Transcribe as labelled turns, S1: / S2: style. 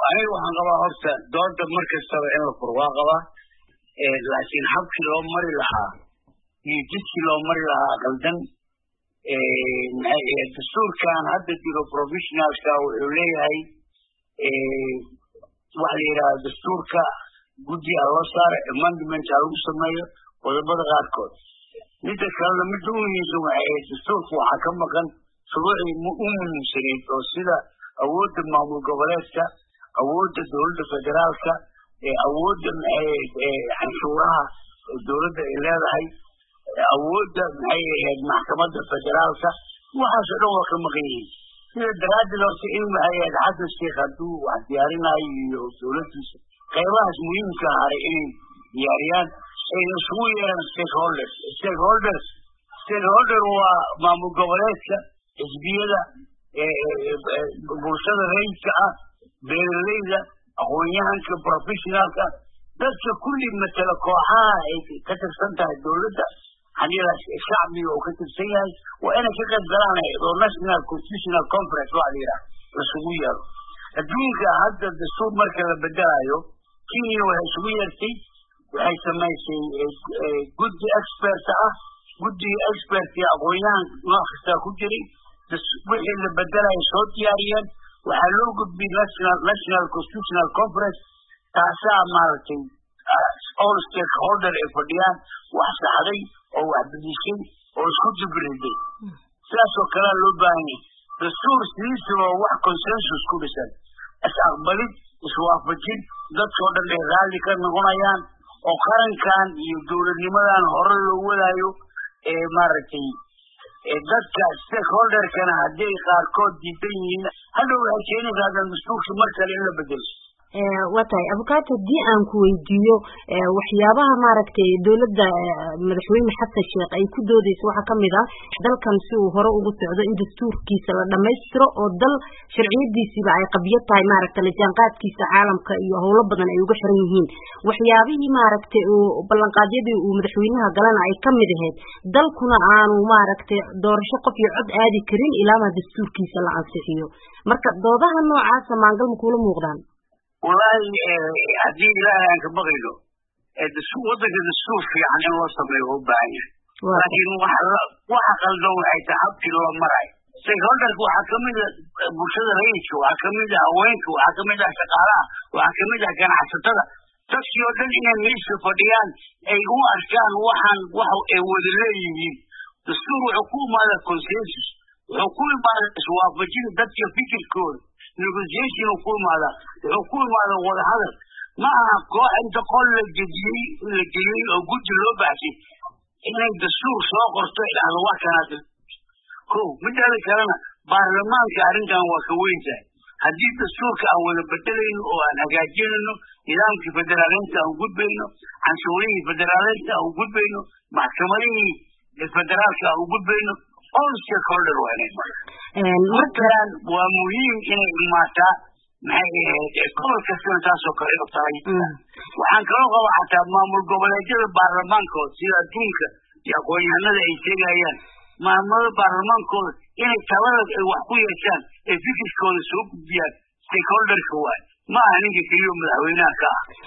S1: aniga waxaan qabaa horta dooda markastaba in la furwaaqaba laakiin habkii loo mari lahaa iyo jidkii loo mari lahaa qaldan dastuurkan hadda jiro professionalka wuxuu leeyahay waxa la yidhaha dastuurka guddi loo saaro amendment lagu sameeyo qodobada qaarkood midda kalena midda u muhiimsan waxay dastuurka waxaa ka maqan shuruucii u muhiimsanayd oo sida awoodda maamul goboleedka awoodda dowladda federaalka awoodda canshuuraha dowladda ay leedahay awoodda maxkamadda federaalka waxaas oo dhan waa ka maqan yihiin sida daraaddeed horta in xasan sheekh hadduu wax diyaarinayo iyo dowladdiisa qaybahaas muhiimka haray inay diyaariyaan ayna isugu yeeraan stakeholder waa maamul goboleedka xisbiyada bulshada rayidka ah beeralayda aqoon-yahanka professionalka dadka kulli matala kooxaha ay ka tirsan tahay dowladda xaniilaas shacbiga oo ka tirsan yahay waa inay ka qayb galaan oo national constitutional conference waa la yidhaha lasugu yeero adduunka hadda dastuur marka la bedelayo kenya waxay isugu yeertay waxay samaysay guddi expert ah guddiga expert iyo aqoon-yahan nooc kastaa ku jiray wixii la bedelayo soo diyaariyeen waxaa loo gudbiyey national constitutional conference taasaa maaragtay all stakeholder ay fadhiyaan wax saxday oo wax bedishay oo isku jibriday sidaasoo kalea loo baahan yahay dastuur sidiisaba wax consensus ku dhisan is-aqbalid iswaafajin dadkao dhan ay raalli ka noqonayaan oo qarankan iyo dowladnimadan hore loo wadaayo maaragtay dadka stakeholderkana hadday qaarkood diidan yihiin hadhow waxay keenaysaa dastuurkii mar kale in la bedelo
S2: watahay abukaata haddii aan ku weydiiyo waxyaabaha maaragtay dowladda madaxweyne xasan sheekh ay ku doodayso waxaa kamid ah dalkan si uu hore ugu socdo in dastuurkiisa la dhammaystiro oo dal sharciyadiisiiba ay qabyo tahay maaragtay la jaanqaadkiisa caalamka iyo howlo badan ay uga xiran yihiin waxyaabihii maaragtay ballanqaadyadii uu madaxweynaha galana ay kamid ahayd dalkuna aanu maaragtay doorasho qof iyo cod aadi karin ilaama dastuurkiisa la ansixiyo marka doodaha noocaasa maangal ma kuula muuqdaan
S1: wallahi haddii ilaahay aan ka baqayno waddanka dastuur fiican in loo sameeyo u baahan yahay laakiin waxa qaldan waxay tahay habkii loo marayo stakeholderka waxaa kamid a bulshada rayidka waxaa kamid ah haweenka waxaa kamid ah shaqaalaha waxaa kamid ah ganacsatada dadkii oo dhan inay meesha fadhiyaan ay u arkaan waxaan wax ay wada leeyihiin dastuur wuxuu ku imaadaa consensus wuxuu ku imaadaa iswaafajin dadka fikirkooda negotiation ku imaada wuxuu ku imaada wada hadal ma aha koox inta qol la geliyey oo guddi loo baxshay inay dastuur soo qorto idhaahdo wax kanaad mideeda kalena baarlamaanka arrintan waa ka weyn tahay haddii dastuurka aan wada bedelayno oo aan hagaajinayno nidaamkii federaaleynta aan gudbayno canshuurihii federaaleynta aan gudbayno maxkamadihii federaalka aan gudbayno all stakeholder waa inay markaan waa muhiim inay imaataa gobol kastana taasoo kale u tahay waxaan kaloo qaba xataa maamul goboleedyada baarlamaankooda sida adduunka iyo aqoon-yahanada ay sheegayaan maamulada baarlamaankooda inay talada ay wax ku yeeshaan ee fikirkooda soo gudbiyaan stakeholderka waay ma aha ninka keliyo madaxweynaha ka ah